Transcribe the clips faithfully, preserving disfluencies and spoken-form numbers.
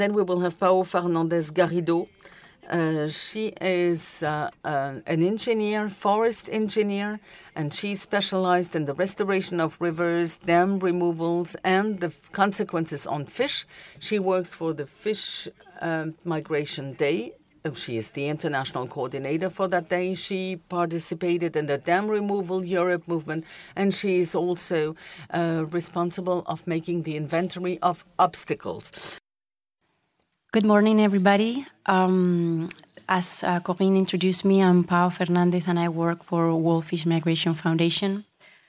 Then we will have Pao Fernandez Garrido. Uh, she is uh, uh, an engineer, forest engineer, and she specialized in the restoration of rivers, dam removals, and the f- consequences on fish. She works for the Fish uh, Migration Day. Uh, She is the international coordinator for that day. She participated in the Dam Removal Europe movement, and she is also uh, responsible of making the inventory of obstacles. Good morning, everybody. Um, as uh, Corinne introduced me, I'm Pao Fernandez, and I work for World Fish Migration Foundation.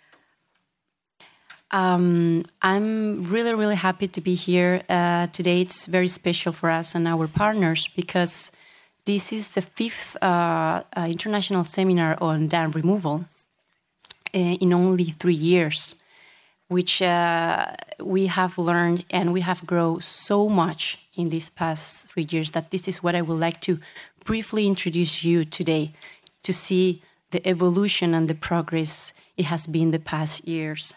Um, I'm really, really happy to be here uh, today. It's very special for us and our partners because this is the fifth uh, uh, international seminar on dam removal uh, in only three years. Which uh, we have learned and we have grown so much in these past three years that this is what I would like to briefly introduce you today to see the evolution and the progress it has been the past years.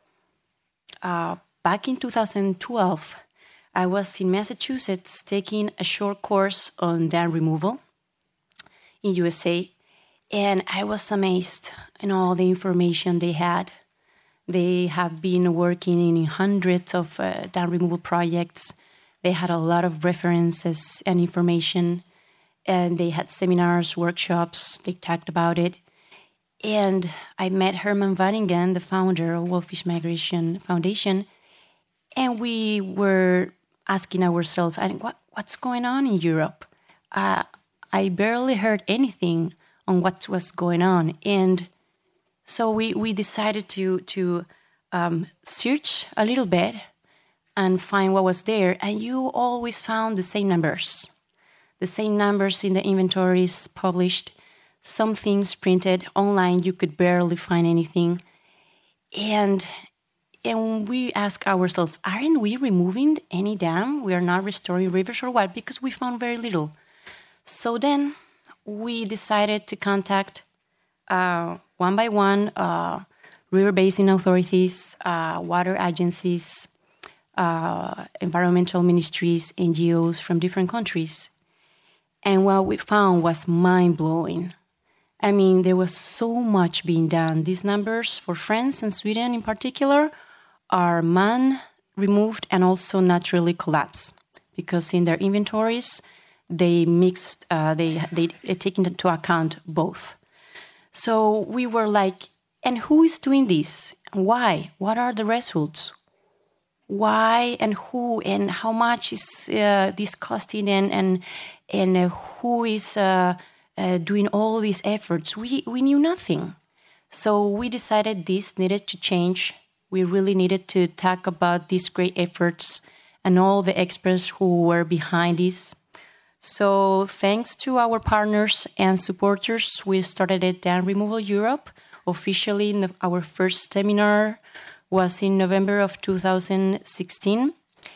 Uh, back in two thousand twelve, I was in Massachusetts taking a short course on dam removal in U S A, and I was amazed in all the information they had. They have been working in hundreds of uh, dam removal projects. They had a lot of references and information, and they had seminars, workshops. They talked about it. And I met Herman Vaningen, the founder of World Fish Migration Foundation, and we were asking ourselves, what, what's going on in Europe? Uh, I barely heard anything on what was going on. And So we, we decided to, to um, search a little bit and find what was there. And you always found the same numbers, the same numbers in the inventories published, some things printed online. You could barely find anything. And, and we asked ourselves, aren't we removing any dam? We are not restoring rivers or what? Because we found very little. So then we decided to contact Uh, one by one, uh, river basin authorities, uh, water agencies, uh, environmental ministries, N G Os from different countries. And what we found was mind-blowing. I mean, there was so much being done. These numbers for France and Sweden in particular are man-removed and also naturally collapsed because in their inventories, they mixed, uh, they, they, they take into account both. So we were like, and who is doing this? Why? What are the results? Why and who and how much is uh, this costing and and, and uh, who is uh, uh, doing all these efforts? We, we knew nothing. So we decided this needed to change. We really needed to talk about these great efforts and all the experts who were behind this. So thanks to our partners and supporters, we started at Dam Removal Europe. Officially, in the, our first seminar was in November of two thousand sixteen.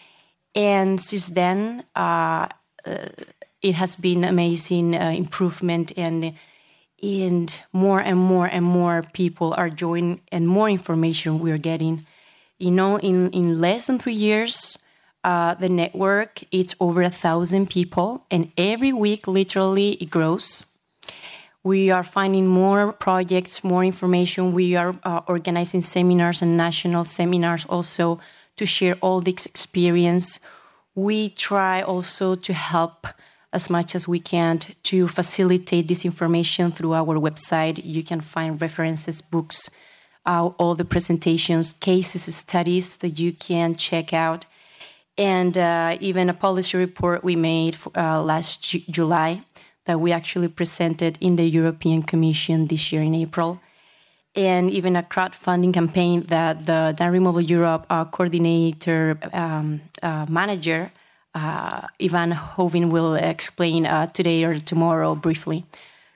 And since then, uh, uh, it has been amazing uh, improvement and, and more and more and more people are joining and more information we are getting. You know, in, in less than three years, Uh, the network, it's over a thousand people, and every week, literally, it grows. We are finding more projects, more information. We are uh, organizing seminars and national seminars also to share all this experience. We try also to help as much as we can to facilitate this information through our website. You can find references, books, uh, all the presentations, cases, studies that you can check out. And uh, even a policy report we made uh, last Ju- July that we actually presented in the European Commission this year in April. And even a crowdfunding campaign that the Dam Removal Europe uh, coordinator um, uh, manager, uh, Ivan Hovin, will explain uh, today or tomorrow briefly.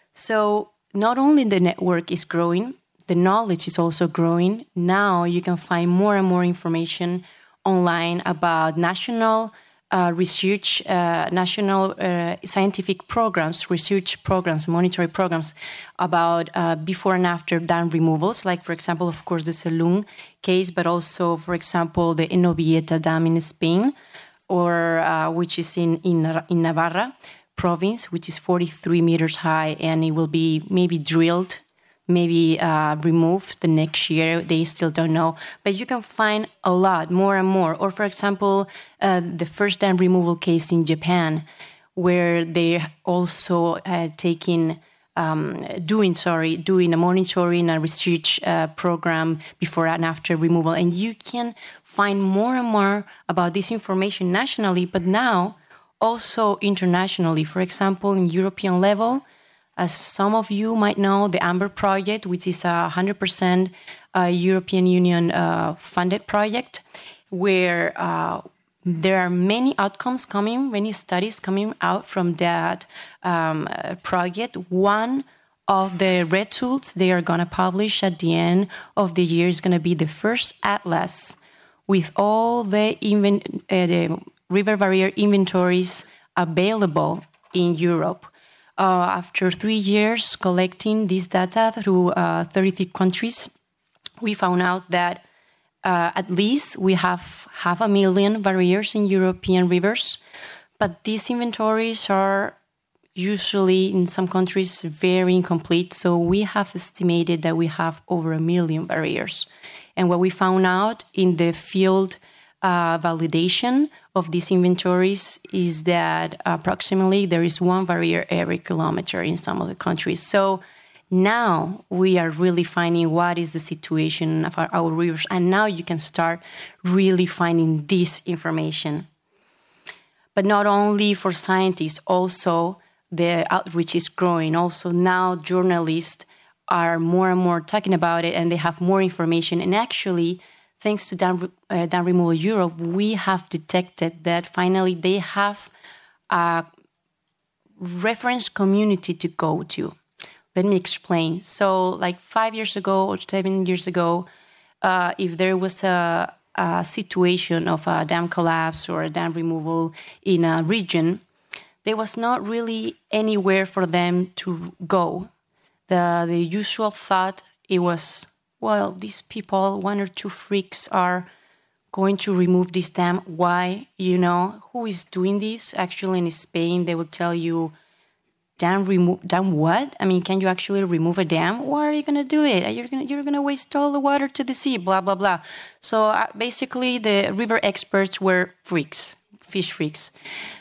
So not only the network is growing, the knowledge is also growing. Now you can find more and more information online about national uh, research, uh, national uh, scientific programs, research programs, monitoring programs about uh, before and after dam removals, like, for example, of course, the Salung case, but also, for example, the Enovieta Dam in Spain, or uh, which is in, in in Navarra province, which is forty-three meters high, and it will be maybe drilled, maybe uh, removed the next year. They still don't know. But you can find a lot, more and more. Or, for example, uh, the first dam removal case in Japan, where they also uh, taking, um, doing, sorry, doing a monitoring and research uh, program before and after removal. And you can find more and more about this information nationally, but now also internationally. For example, in European level, as some of you might know, the AMBER project, which is a one hundred percent uh, European Union uh, funded project, where uh, there are many outcomes coming, many studies coming out from that um, project. One of the red tools they are going to publish at the end of the year is going to be the first atlas with all the, inven- uh, the river barrier inventories available in Europe. Uh, after three years collecting this data through uh, thirty-three countries, we found out that uh, at least we have half a million barriers in European rivers, but these inventories are usually in some countries very incomplete. So we have estimated that we have over a million barriers. And what we found out in the field uh, validation of these inventories is that approximately there is one barrier every kilometer in some of the countries. So now we are really finding what is the situation of our, our rivers, and now you can start really finding this information. But not only for scientists, also the outreach is growing. Also now journalists are more and more talking about it, and they have more information. And actually, thanks to Dam, uh, Dam Removal Europe, we have detected that finally they have a reference community to go to. Let me explain. So like five years ago or seven years ago, uh, if there was a, a situation of a dam collapse or a dam removal in a region, there was not really anywhere for them to go. The, the usual thought, it was, well, these people, one or two freaks are going to remove this dam. Why? You know, who is doing this? Actually, in Spain, they will tell you, dam remove, dam what? I mean, can you actually remove a dam? Why are you going to do it? You're going you're gonna waste all the water to the sea, blah, blah, blah. So uh, basically, the river experts were freaks, fish freaks.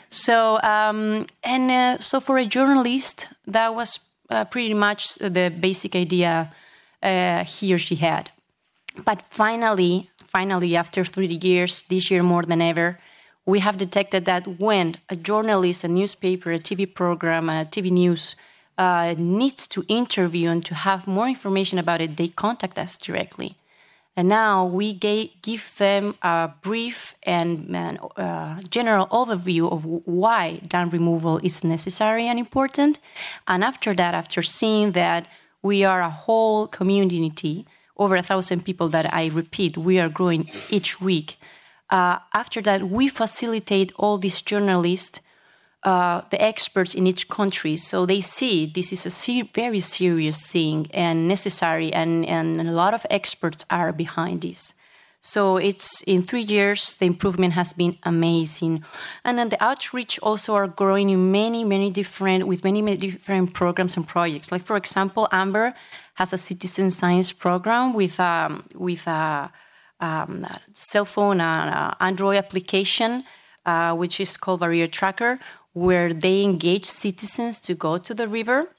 So, um, and uh, so for a journalist, that was uh, pretty much the basic idea uh, he or she had. But finally, finally, after three years, this year more than ever, we have detected that when a journalist, a newspaper, a T V program, a T V news uh, needs to interview and to have more information about it, they contact us directly. And now we gave, give them a brief and, and uh, general overview of why dam removal is necessary and important. And after that, after seeing that we are a whole community, over a thousand people that I repeat, we are growing each week. Uh, after that, we facilitate all these journalists, uh, the experts in each country, so they see this is a ser- very serious thing and necessary, and, and a lot of experts are behind this. So it's in three years, the improvement has been amazing. And then the outreach also are growing in many, many different, with many, many different programs and projects. Like, for example, AMBER has a citizen science program with, um, with a, um, a cell phone, an Android application, uh, which is called Barrier Tracker, where they engage citizens to go to the river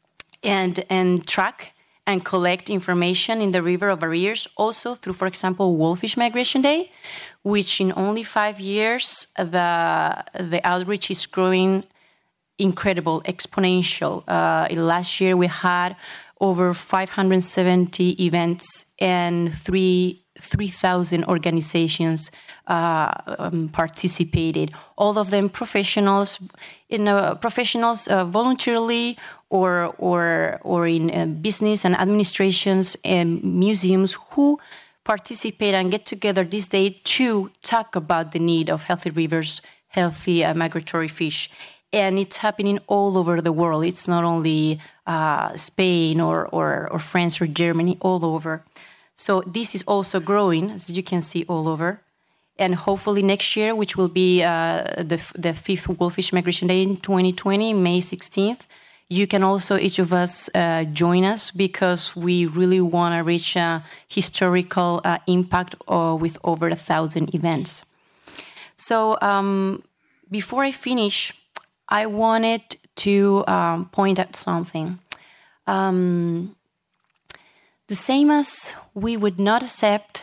and, and track and collect information in the river of barriers, also through, for example, Wolfish Migration Day, which in only five years, the, the outreach is growing incredible, exponential. Uh, last year, we had over five hundred seventy events and three three thousand organizations uh, um, participated. All of them professionals, in uh, professionals uh, voluntarily, or or or in uh, business and administrations and museums who participate and get together this day to talk about the need of healthy rivers, healthy uh, migratory fish. And it's happening all over the world. It's not only uh, Spain or, or, or France or Germany, all over. So this is also growing, as you can see, all over. And hopefully next year, which will be uh, the, the fifth Wolfish Migration Day in twenty twenty, May sixteenth, you can also, each of us, uh, join us because we really want to reach a historical uh, impact uh, with over a thousand events. So um, before I finish, I wanted to um, point out something. Um, the same as we would not accept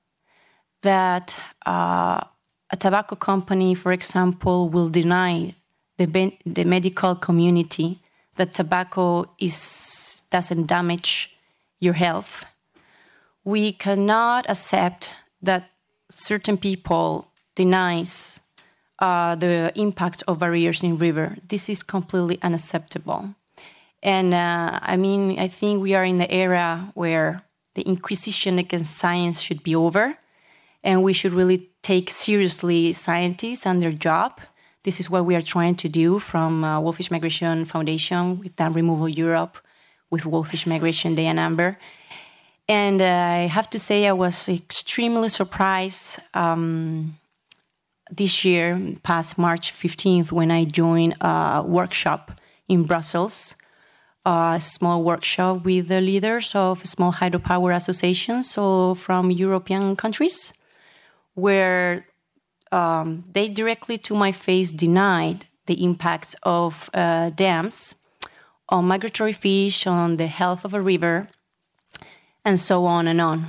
that uh, a tobacco company, for example, will deny the, ben- the medical community that tobacco is, doesn't damage your health. We cannot accept that certain people denies uh, the impact of barriers in river. This is completely unacceptable. And uh, I mean, I think we are in the era where the inquisition against science should be over, and we should really take seriously scientists and their job. This is what we are trying to do from uh, Wolfish Migration Foundation with Dam Removal Europe, with Wolfish Migration Day and Amber. And uh, I have to say I was extremely surprised um, this year, past March fifteenth, when I joined a workshop in Brussels, a small workshop with the leaders of small hydropower associations, so from European countries, where um, they directly to my face denied the impacts of uh, dams on migratory fish, on the health of a river, and so on and on.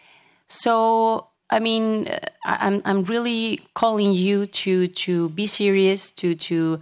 So, I mean, I'm I'm really calling you to to be serious, to to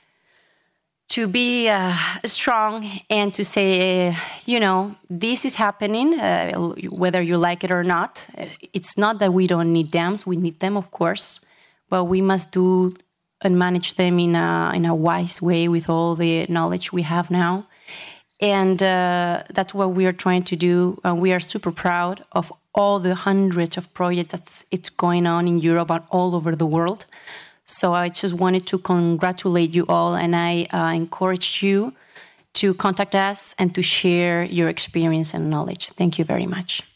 to be uh, strong, and to say, uh, you know, this is happening, uh, whether you like it or not. It's not that we don't need dams; we need them, of course, but we must do and manage them in a in a wise way with all the knowledge we have now. And uh, that's what we are trying to do. Uh, we are super proud of all the hundreds of projects that's it's going on in Europe and all over the world. So I just wanted to congratulate you all, and I uh, encourage you to contact us and to share your experience and knowledge. Thank you very much.